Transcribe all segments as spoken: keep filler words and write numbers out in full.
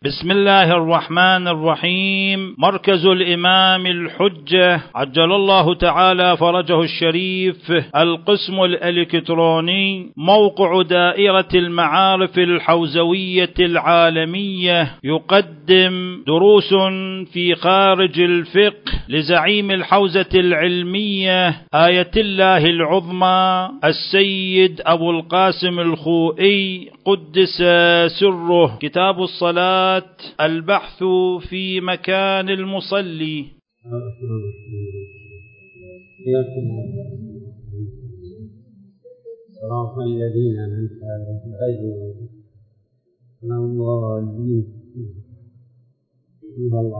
بسم الله الرحمن الرحيم. مركز الإمام الحجة عجل الله تعالى فرجه الشريف، القسم الإلكتروني، موقع دائرة المعارف الحوزوية العالمية، يقدم دروس في خارج الفقه لزعيم الحوزة العلمية آية الله العظمى السيد أبو القاسم الخوئي قدس سره. كتاب الصلاة، البحث في مكان المصلي. صراط الذين أنعمت عليهم غير المغضوب عليهم ولا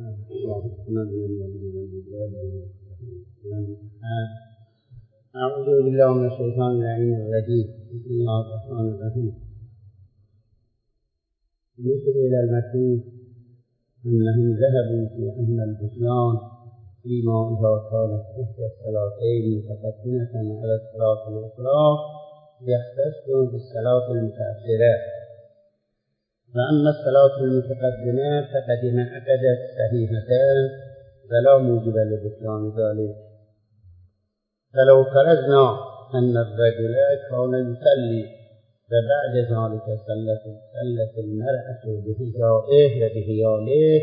الضالين. أعوذ بالله من الشيطان اللعين الرجيم. بسم الله الرحمن الرحيم. نسب إلى المشهور أنهم ذهبوا في أن البطلان فيما إذا كانت إحدى الصلاتين متقدمة على الصلاة الأخرى يختص بالصلاة المتأخرة، وأما الصلاة المتقدمة فقد انعقدت صحيحتان فلا موجب لبطلان ذلك. فلو فرضنا أن الرجل كان يصلي وبعد ذلك صلت المرأة بحذائه وبحياله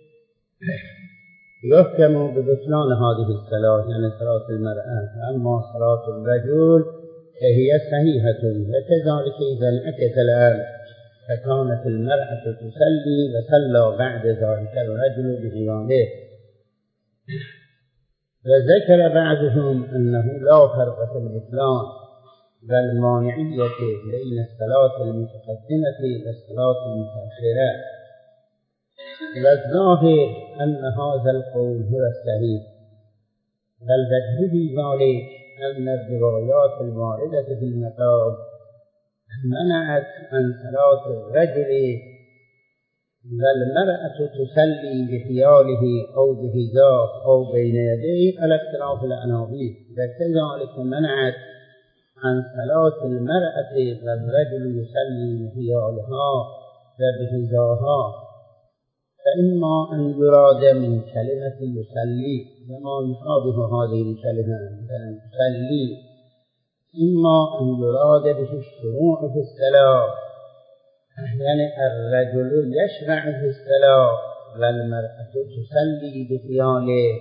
يحكم ببطلان هذه الصلاة، يعني صلاة المرأة. أما صلاة الرجل فهي صحيحة، وكذلك إذا انعكس الأمر فكانت المرأة تصلي وصلى بعد ذلك الرجل بحياله. وذكر بعضهم أنه لا فرق في البطلان والمانعية بين الصلاة المتقدمة والصلاة المتأخرة، والظاهر أن هذا القول هو الصحيح. والوجه في ذلك أن الروايات الواردة في المقام منعت عن صلاة الرجل والمرأة تصلي بحياله أو بحذاء أو بين يديه على اختلاف العناوين، وكذلك منعت عن صلاة المرأة والرجل يصلي بحيالها وبحذاها. فإما أن يراد من كلمة يصلي وما يشابه هذه الكلمة مثلا يصلي، إما أن يراد به الشروع في الصلاة، يعني الرجل يشرع في الصلاة والمرأة تصلي بحياله،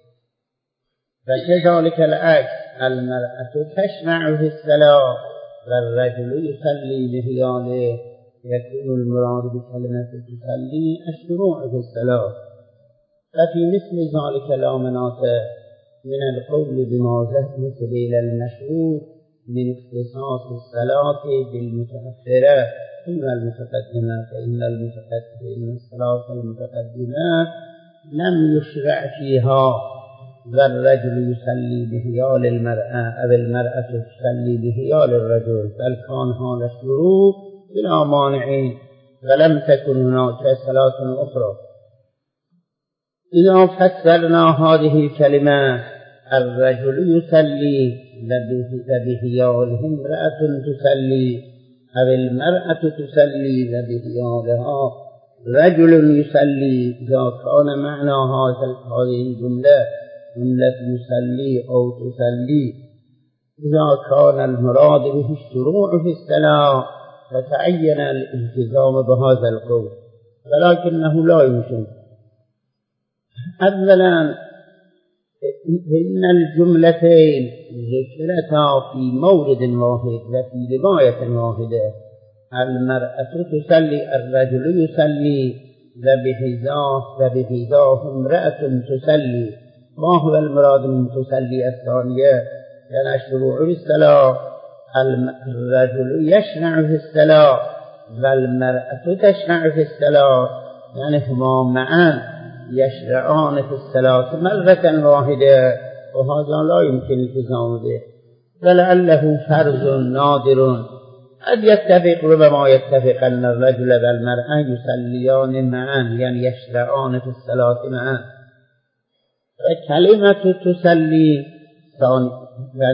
وكذلك العكس المرأة تشرع في الصلاة والرجل يصلي بحياله، يكون المراد بكلمة تصلي الشروع في الصلاة. ففي مثل ذلك لا مناط من القول بما نسب إلى المشهور من اختصاص الصلاة بالمتأخرة دون المتقدمة، فإن المتقدمة الصلاة المتقدمة لم يشرع فيها والرجل يصلي بحيال المرأة أو المرأة تصلي بحيال الرجل، بل كان هذا الشروع بلا مانع ولم تكن هناك صلاة أخرى. إذا فسرنا هذه الكلمة الرجل يصلي وبحياله امرأة تصلي أو المرأة تصلي وبحيالها رجل يصلي، إذا كان معنى هذه الجملة جملة يصلي أو تصلي إذا كان المراد به الشروع في الصلاة فتعين الالتزام بهذا القول، ولكنه لا يمكن. أولا إن الجملتين ذكرتا في مورد واحد وفي رواية واحدة، المرأة تصلي الرجل يصلي وبحذاه وبحذاه امرأة تصلي. ما هو المراد من تصلي الثانية؟ يعني الشروع في الصلاة، الرجل يشرع في الصلاة والمرأة تشرع في الصلاة، يعني هما معا يشرعان في الصلاة مرة واحدة، وهذا لا يمكن التزام به. فلعله فرض نادر قد يتفق، ربما يتفق أن الرجل والمرأة يصليان معا، يعني يشرعان في الصلاة معا. فكلمة تصلي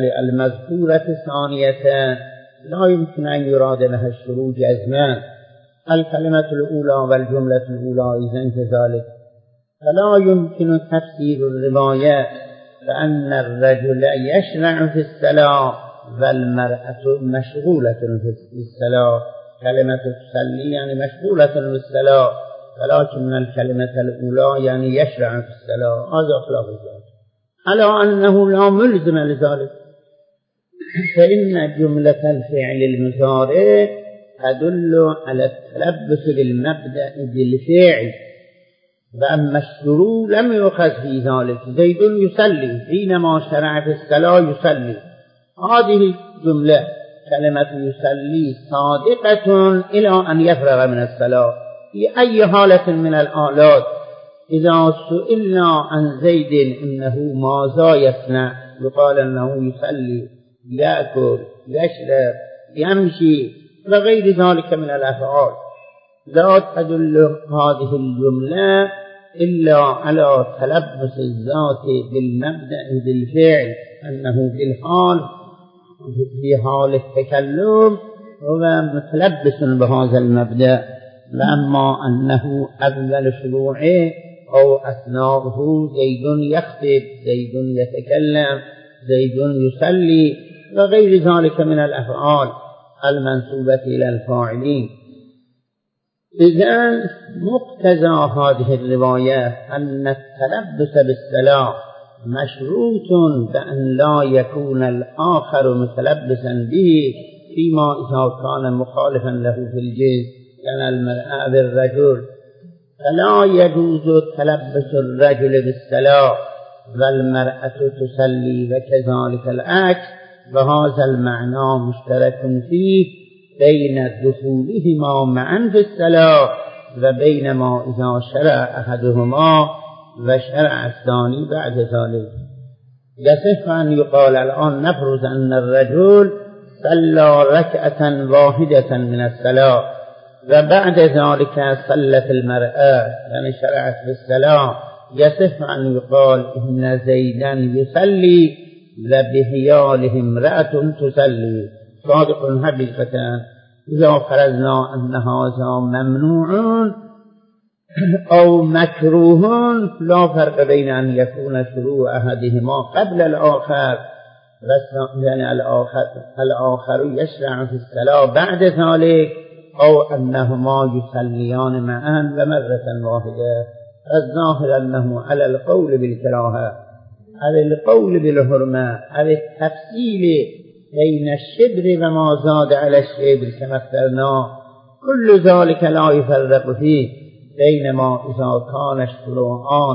المذكورة ثانية لا يمكن أن يراد لها الشروع جزما، الكلمة الأولى والجملة الأولى إذن كذلك، فلا يمكن تفسير الرواية لأن الرجل يشرع في الصلاة والمرأة مشغولة في الصلاة. كلمة تصلي يعني مشغولة في الصلاة، ولكن الكلمة الأولى يعني يشرع في الصلاة. هذا خلاف ذلك، على أنه لا ملزم لذلك، فإن جملة الفعل المضارع تدل على التلبس بالمبدأ بالفعل، وأما الشروع لم يؤخذ في ذلك. زيد يصلي، حينما شرع في الصلاة يصلي، هذه الجملة كلمة يصلي صادقة إلى أن يفرغ من الصلاة في أي حالة من الآلات. إذا سئلنا عن زيد إنه ماذا يصنع، يقال أنه يصلي، يأكل، يشرب، يمشي وغير ذلك من الأفعال. لا تدل هذه الجملة إلا على تلبس الذات بالمبدأ بالفعل، أنه في الحال في حال التكلم هو متلبس بهذا المبدأ، لأما أنه أول شروعه أو أثناءه زيد يخطب، زيد يتكلم، زيد يصلي وغير ذلك من الأفعال المنسوبة إلى الفاعلين. إذن مقتضى هذه الرواية أن التلبس بالصلاة مشروط بأن لا يكون الآخر متلبسا به فيما إذا كان مخالفا له في الجنس، كان المرأة بالرجل، فلا يجوز تلبس الرجل بالصلاة والمرأة تصلي وكذلك العكس. وهذا المعنى مشترك فيه بين دخولهما معا في الصلاة وبين ما إذا شرع أحدهما وشرع الثاني بعد ذلك. يصح أن يقال الآن نفرض أن الرجل صلى ركعة واحدة من الصلاة وبعد ذلك صلت المرأة، يعني شرعت في الصلاة، يصح أن يقال إن زيدا يصلي وبحياله امرأة تصلي. صادق حقيقة إذا فرضنا أن هذا ممنوع أو مكروه، لا فرق بين أن يكون شروع أحدهما قبل الآخر، يعني الآخر, الآخر يشرع في الصلاة بعد ذلك، أو أنهما يصليان معا ومرة واحدة. الظاهر أنه على القول بالكراهة، على القول بالحرمة، على التفصيل بين الشبر وما زاد على الشبر كما اخترنا، كل ذلك لا يفرق فيه، بينما إذا كان الشروعان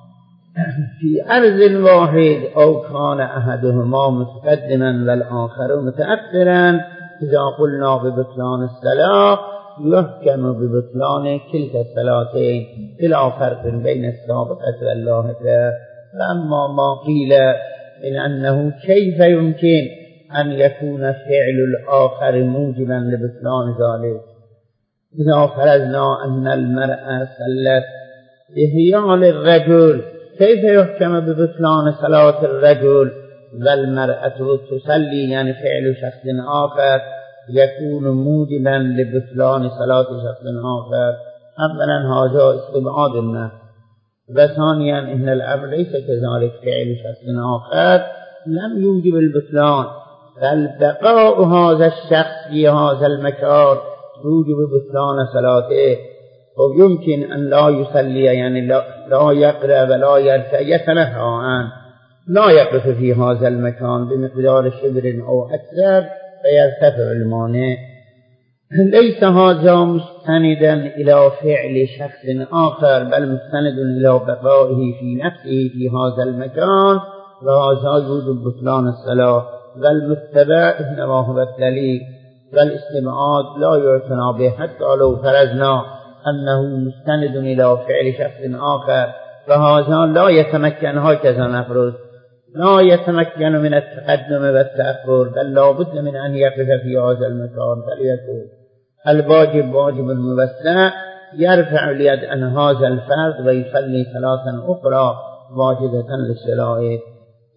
في عرض واحد أو كان أحدهما متقدما والآخر متأخرا، إذا قلنا ببطلان الصلاة يحكم ببطلان كلتا الصلاتين بلا فرق بين السابقة واللاحقة. فأما ما قيل إن أنه كيف يمكن أن يكون فعل الآخر موجبا لبطلان ذلك، إذا فرضنا أن المرأة صلت بحيال الرجل، كيف يحكم ببطلان صلاة الرجل والمرأة تصلي، يعني فعل شخص آخر يكون موجبا لبطلان صلاة شخص آخر؟ أولا هذا استبعاد النفس، وثانيا إن الأمر ليس كذلك، فعل شخص آخر لم يوجب البطلان، بل بقاء هذا الشخص في هذا المكان يوجب بطلان صلاته. ويمكن أن لا يصلي، يعني لا, لا يقرأ ولا يركع، يتنهى عنه، لا يقف في هذا المكان بمقدار شبر أو أكثر فيرتفع المانع. ليس هذا مستندا إلى فعل شخص آخر، بل مستند إلى بقائه في نفسه في هذا المكان، وهذا يوجب بطلان الصلاة. والمتبع إنما هو الدليل، والاستبعاد لا يعتنى به، حتى لو فرضنا أنه مستند إلى فعل شخص آخر، فهذا لا يتمكن، هكذا نفرض لا يتمكن من التقدم والتأخر، بل لا بد من أن يقف في هذا المكان. فليكن الواجب واجب الموسع، يرفع اليد عن هذا الفرد ويصلي ثلاثا أخرى واجبة للشرائط.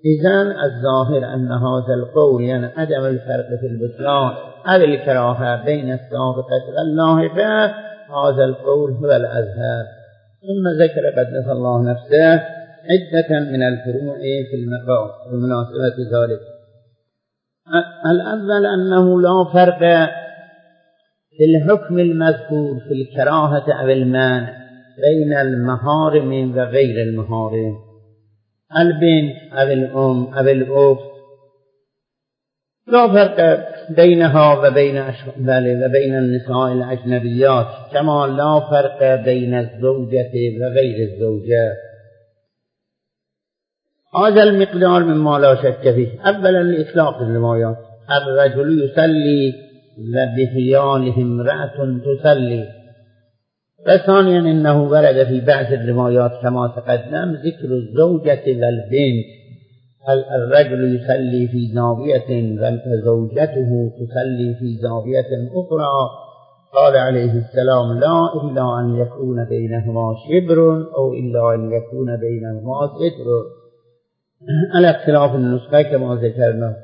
إذن الظاهر أن هذا القول يعني عدم الفرق في البطلان أو الكراهة بين السابقة واللاحقة، هذا القول هو الأظهر. ثم ذكر قدس الله نفسه عدة من الفروع في المقام بمناسبة ذلك. الأول أنه لا فرق في الحكم المذكور في الكراهة أو المانع بين المحارم وغير المحارم، البنت أو الأم أو الأخت، لا فرق بينها وبين وبين النساء الأجنبيات، كما لا فرق بين الزوجة وغير الزوجة. هذا المقدار مما لا شك فيه. أولا لإطلاق الروايات، الرجل يصلي وبحياله امرأة تصلي. وثانيا إنه ورد في بعض الروايات كما تقدم ذكر الزوجة والبنت، الرجل يصلي في زاوية وزوجته تصلي في زاوية أخرى. قال عليه السلام لا إلا أن يكون بينهما شبر أو إلا أن يكون بينهما ستر، على اختلاف النسخة كما ذكرنا.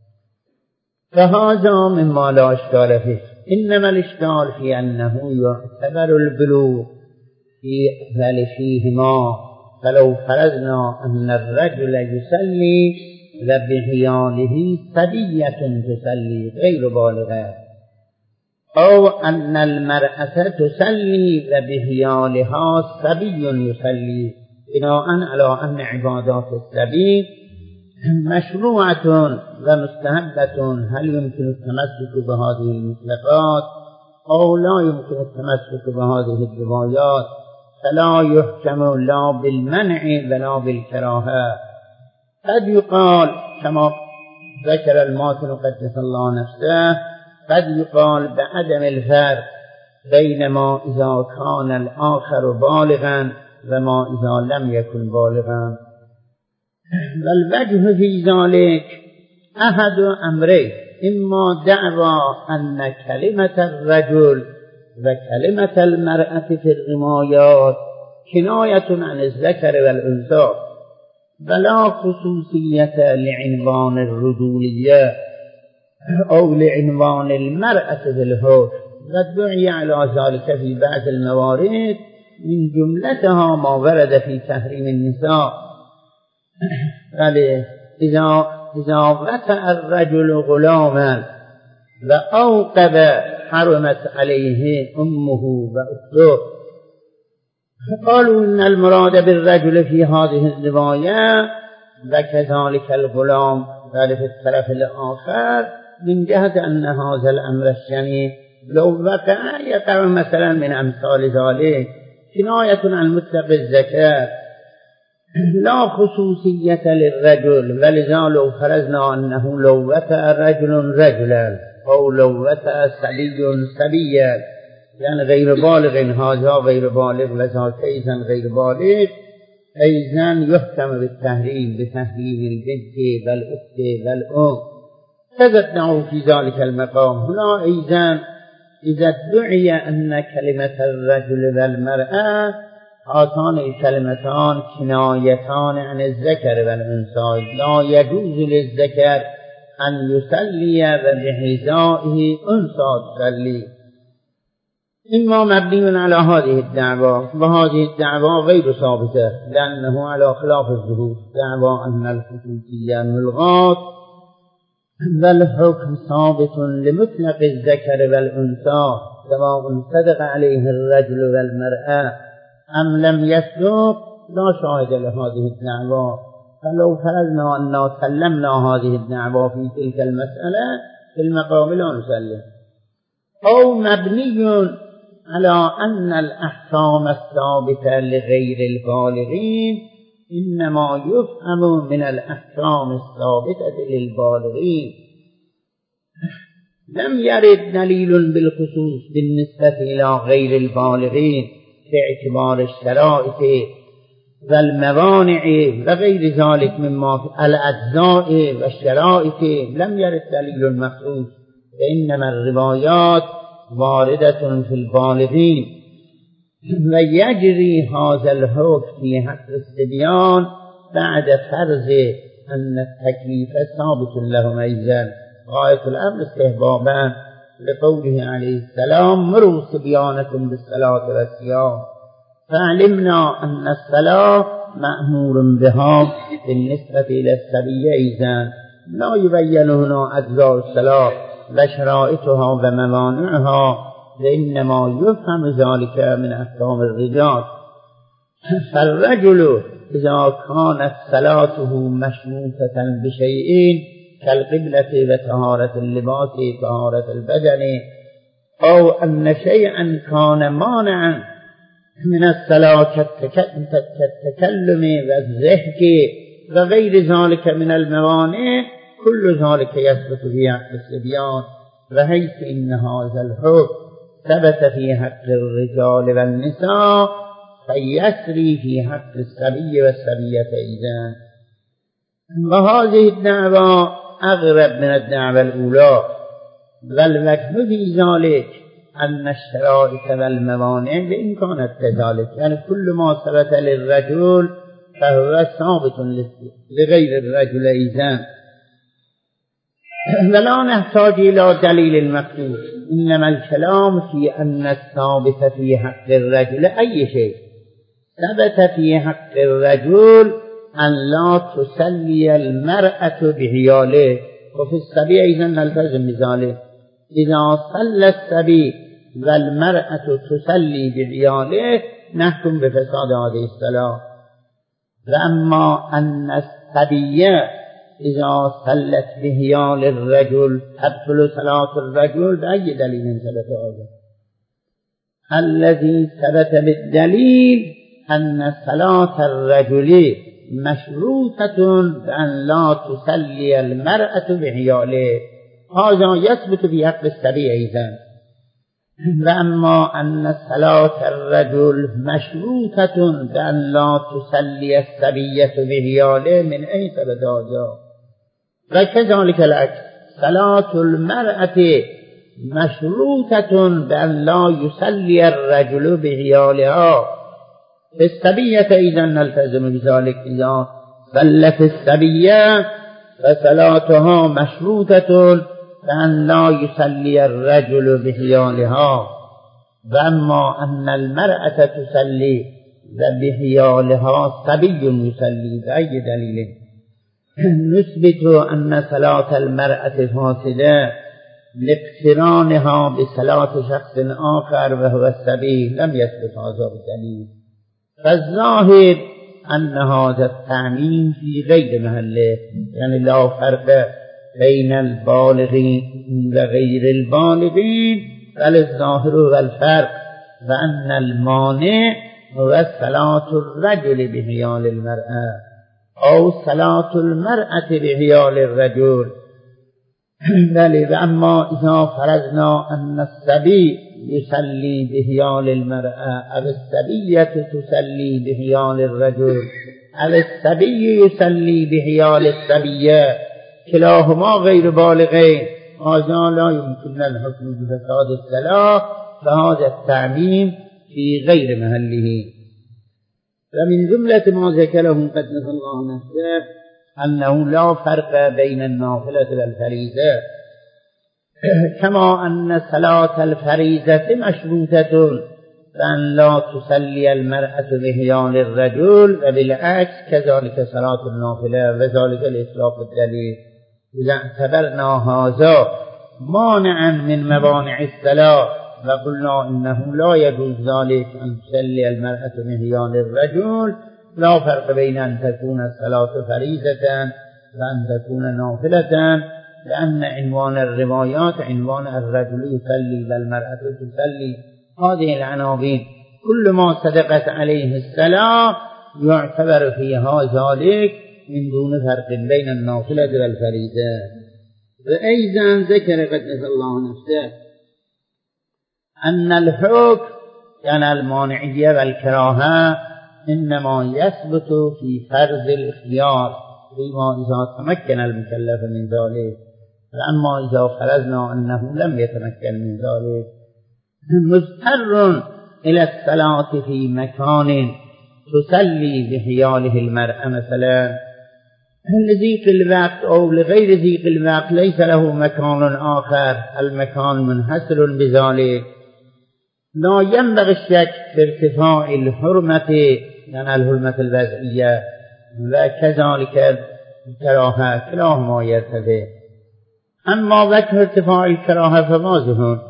فهذا مما لا إشكال فيه، إنما الإشكال في أنه يعتبر البلوغ في أهل فيهما. فلو فرضنا أن الرجل يصلي وبحياله صبية تصلي غير بالغة، أو أن المرأة تصلي وبحيالها صبي يصلي، بناء على أن عبادات الصبي مشروعة ومستحبة، هل يمكن التمسك بهذه المطلقات أو لا يمكن التمسك بهذه الروايات؟ فلا يحكم لا بالمنع ولا بالكراهة. قد يقال كما ذكر الماتن قدس الله نفسه، قد يقال بعدم الفرق بين ما إذا كان الآخر بالغا وما إذا لم يكن بالغا. والوجه في ذلك أحد أمرين، إما دعوى أن كلمة الرجل وكلمة المرأة في الروايات كناية عن الذكر والأنثى، ولا خصوصية لعنوان الرجولية أو لعنوان المرأة في الحكم، ودعي على ذلك في بعض الموارد، من جملتها ما ورد في تحريم النساء. إذا إذا وطأ الرجل غلاما وأوقب حرمت عليه أمه وأخته. قالوا إن المراد بالرجل في هذه الرواية وكذلك الغلام ذلك الطرف الآخر، من جهة أن هذا الأمر الشنيع لو وقع يقع مثلا من أمثال ذلك كناية عن مطلق الذكر، لا خصوصية للرجل. ولذا لو فرضنا أنه لو وطأ رجل رجلا أو لو وطأ صبي صبيا، يعني غير بالغ، هذا غير بالغ وذاك أيضا غير بالغ، أيضا يحكم بالتحريم بتحريم البنت والأخت والأم. تذكروا في ذلك المقام. هنا أيضا إذا ادعي أن كلمة الرجل والمرأة هاتان الكلمتان كنايتان عن الذكر والأنثى، لا يجوز للذكر أن يصلي وبحذائه أنثى تصلي، إما مبني على هذه الدعوة، وهذه الدعوة غير ثابتة لأنه على خلاف الظهور، دعوى أن الخصوصية ملغاة والحكم ثابت لمطلق الذكر والأنثى، سواء صدق عليه الرجل والمرأة أم لم يصدق، لا شاهد لهذه الدعوة. فلو فرضنا أننا سلمنا هذه الدعوة في تلك المسألة في المقام لا نسلم. أو مبني على أن الأحكام الثابتة لغير البالغين إنما يفهم من الأحكام الثابتة للبالغين. لم يرد دليل بالخصوص بالنسبة إلى غير البالغين باعتبار الشرائط والموانع وغير ذلك مما في الأجزاء والشرائط، لم يرد دليل مخصوص، فإنما الروايات واردة في البالغين. ويجري هذا الحكم في حق الصبيان بعد فرض أن التكليف ثابت لهم أيضا غاية الأمر استحبابا لقوله عليه السلام مروا صبيانكم بالصلاة والصيام فعلمنا أن الصلاة مأمور بها بالنسبة إلى الصبي أيضا لا يبين هنا أجزاء الصلاة وشرائطها وموانعها وإنما يفهم ذلك من أحكام الرجال. فالرجل إذا كانت صلاته مشروطة بشيئين كالقبلة وطهارة اللباس طهارة البدن أو أن شيئا كان مانعا من الصلاة كالتكلم والضحك وغير ذلك من الموانع كل ذلك يثبت في حق الصبيان وحيث إن هذا الحكم ثبت في حق الرجال والنساء فيسري في حق الصبي والصبية أيضا. وهذه الدعوة أغرب من الدعوة الأولى والوجه في ذلك أن الشرائط والموانع بإن كانت كذلك يعني كل ما ثبت للرجل فهو ثابت لغير الرجل أيضا ولا نحتاج إلى دليل المخصوص إنما الكلام في أن الثابت في حق الرجل أي شيء ثبت في حق الرجل أن لا تسلي المرأة بحياله وفي السبي أيضا نلتزم بذلك إذا صلى السبي والمرأة تسلي بحياله نحكم بفساد هذه الصلاة. وأما أن السبي إذا صلت بحيال الرجل تبطل صلاة الرجل بأي دليل ثبت هذا؟ الذي ثبت بالدليل أن صلاة الرجل مشروطة بأن لا تسلي المرأة بحياله هذا يثبت في حق السبي أيضا. وأما أن صلاة الرجل مشروطة بأن لا تسلي السبية بحياله من أي ثبت هذا؟ وكذلك العكس صلاة المرأة مشروطة بأن لا يسلي الرجل بحيالها في السبية إذا نلتزم بذلك إذا صلت السبية فصلاتها مشروطة بأن لا يسلي الرجل بحيالها. وأما أن المرأة تسلي بحيالها سبي يسلي بأي دليل؟ نثبت أن صلاة المرأة فاسدة لاقترانها بصلاة شخص آخر وهو السبي لم يثبت هذا بدليل. فالظاهر أن هذا التعميم في غير محله يعني لا فرق بين البالغين وغير البالغين بل الظاهر والفرق وأن المانع هو صلاة الرجل بحيال المرأة أو صلاة المرأة بحيال الرجل. بل وأما إذا فرضنا أن السبي يصلي بحيال المرأة أو السبية تصلي بحيال الرجل أو السبي يصلي بحيال السبية كلاهما غير بالغين هذا لا يمكن الحكم بفساد الصلاة فهذا التعميم في غير محله. فمن جملة ما ذكره قدس الله نفسه أنه لا فرق بين النافلة والفريضة كما أن صلاة الفريضة مشروطة بأن لا تصلي المرأة بحيال الرجل وبالعكس كذلك صلاة النافلة وذلك الإطلاق الدليل. إذا اعتبرنا هذا مانعا من موانع الصلاة وقلنا إنه لا يجوز ذلك أن تصلي المرأة بحيال الرجل لا فرق بين أن تكون الصلاة فريضة وأن تكون نافلة لأن عنوان الروايات عنوان الرجل يصلي والمرأة تصلي هذه العناوين كل ما صدقت عليه الصلاة يعتبر فيها ذلك من دون فرق بين النافلة والفريضة. وأيضا ذكر قدس الله نفسه أن الحكم يعني المانعية والكراهة إنما يثبت في فرض الاختيار فيما إذا تمكن المكلف من ذلك. فأما إذا فرضنا أنه لم يتمكن من ذلك مضطر إلى الصلاة في مكان تصلي بحياله المرأة مثلا لضيق الوقت أو لغير ضيق الوقت ليس له مكان آخر، المكان منحصر بذلك. لا ينبغي الشك في ارتفاع الحرمة يعني الحرمة الوضعية وكذلك الكراهة، كلاهما يرتفع. أما وجه ارتفاع الكراهة فواضح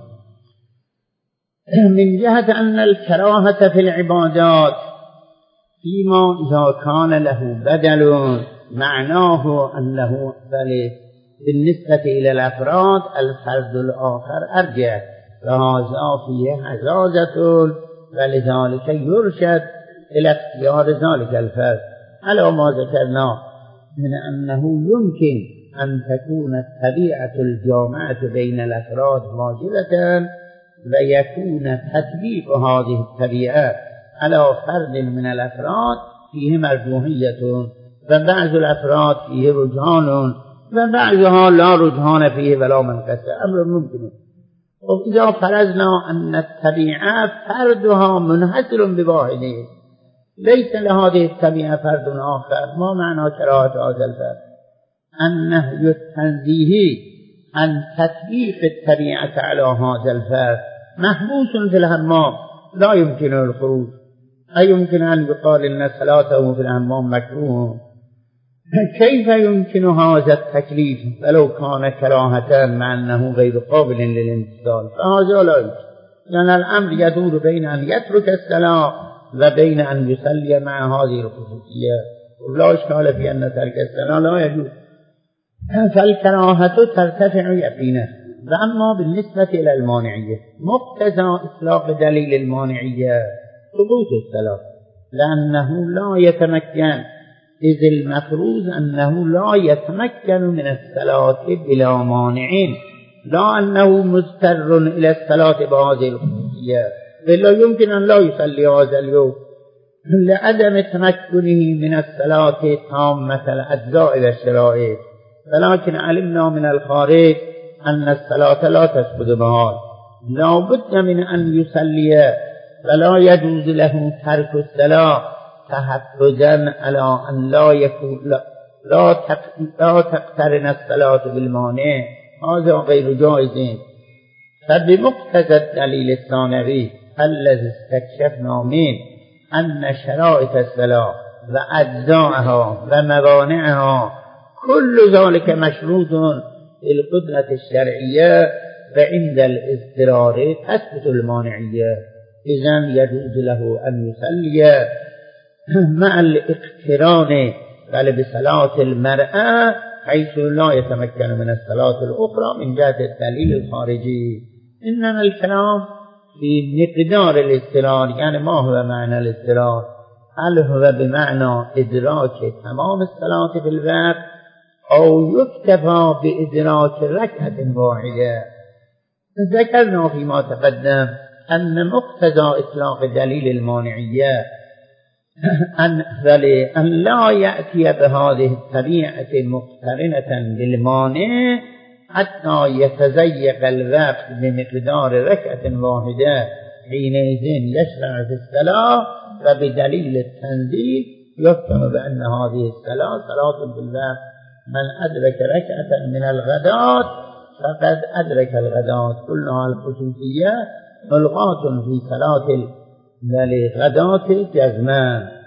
من جهة أن الكراهة في العبادات فيما إذا كان له بدل معناه أنه بالنسبة إلى الأفراد الفرد الآخر أرجح، فهذا فيه حزازة، ولذلك يرشد إلى اختيار ذلك الفرد على ما ذكرنا من أنه يمكن أن تكون الطبيعة الجامعة بين الأفراد واجبة، ويكون تطبيق هذه الطبيعة على فرد من الأفراد فيه مرجوحية، وبعض الأفراد فيه رجحان وبعضها لا رجحان فيه ولا منقصة، أمر ممكن. وإذا فرضنا أن الطبيعة فردها منحصر بواحده ليس لهذه الطبيعة فرد آخر، ما معنى كراهة هذا الفرد؟ النهي التنزيهي عن تطبيق الطبيعة على هذا الفرد محبوس في الحمام لا يمكن الخروج. أي يمكن أن يقال إن صلاته في الحمام مكروه؟ كيف يمكن هذا التكليف ولو كان كراهة مع أنه غير قابل للامتثال؟ فهذا لا يمكن، لأن الأمر يدور بين أن يترك الصلاة وبين أن يصلي مع هذه الخصوصية، ولا إشكال في أن ترك الصلاة لا يجوز، فالكراهة ترتفع يقينا. وأما بالنسبة إلى المانعية مقتضى إطلاق دليل المانعية سقوط الصلاة، لأنه لا يتمكن، إذ المفروض أنه لا يتمكن من الصلاة بلا مانعين، لا أنه مضطر إلى الصلاة بهذه الخصوصية، بل يمكن أن لا يصلي هذا اليوم لعدم تمكنه من الصلاة تامة الأجزاء والشرائط، ولكن علمنا من الخارج أن الصلاة لا تسقط بها، لا بد من أن يصلي، فلا يجوز له ترك الصلاة تحفظا على أن لا يكون لا, لا, لا تقترن الصلاة بالمانع، هذا غير جائز. فبمقتضى الدليل الثانوي الذي استكشفنا منه أن شرائط الصلاة وأجزاءها وموانعها كل ذلك مشروط بالقدرة الشرعية، وعند الاضطرار تثبت المانعية، إذن يجوز له أن يصلي مع الاقتران بل بصلاة المرأة حيث لا يتمكن من الصلاة الأخرى من جهة الدليل الخارجي. إنما الكلام في مقدار الاضطرار، يعني ما هو معنى الاضطرار؟ هل هو بمعنى إدراك تمام الصلاة في الوقت أو يكتفى بإدراك ركعة واحدة؟ ذكرنا فيما تقدم أن مقتضى إطلاق دليل المانعية أن أن لا يأتي بهذه الطبيعة مقترنة بالمانع حتى يتزيق الوقت بمقدار ركعة واحدة، حينئذ يشرع في الصلاة، وبدليل التنزيل يفهم بأن هذه الصلاة صلاة بالوقت. من أدرك ركعة من الغداة فقد أدرك الغداة، كلها الخصوصية ملغاة في صلاة الغداة الجزمان.